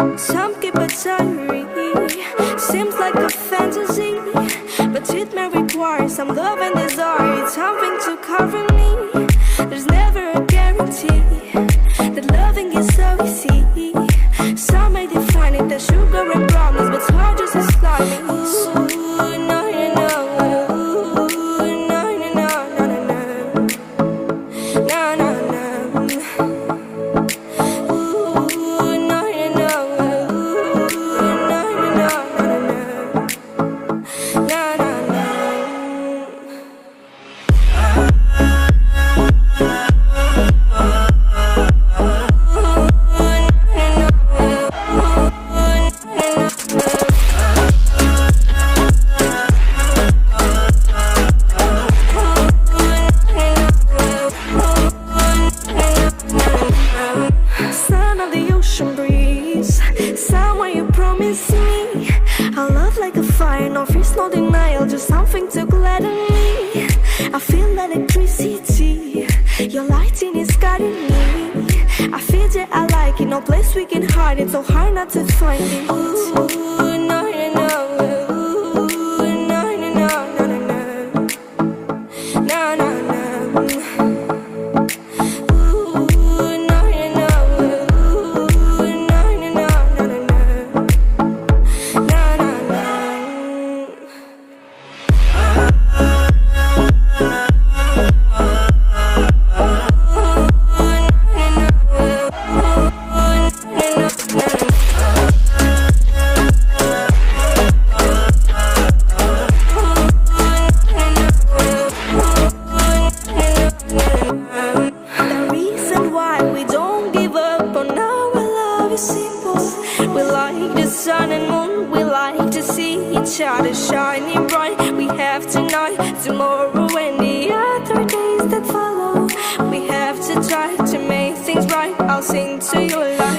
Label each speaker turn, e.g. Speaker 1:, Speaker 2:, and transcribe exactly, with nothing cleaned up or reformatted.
Speaker 1: Some keep a diary, seems like a fantasy, but it may require some love and desire, something to cover me. There's never a guarantee that loving is so easy. Some may define it as sugar and brownies, but hard just as slimy. Ooh, no, no, no. Ooh, no, no, no, no, no, no. No, no, no. Ooh, no, no, no. Ooh, no, no, no, no, no. No, no, no. Sound of the ocean breeze, someone you promised me. A love like a fire, no fears, no denial, just something to gladden me. I feel electricity, your lighting is guiding me. I feel that I like it, no place we can hide it, so hard not to find it. Ooh, no, no, no. Ooh, no, no, no, no, no, no. No, no, no. We like the sun and moon, we like to see each other shining bright. We have tonight, tomorrow and the other days that follow. We have to try to make things right. I'll sing to your life.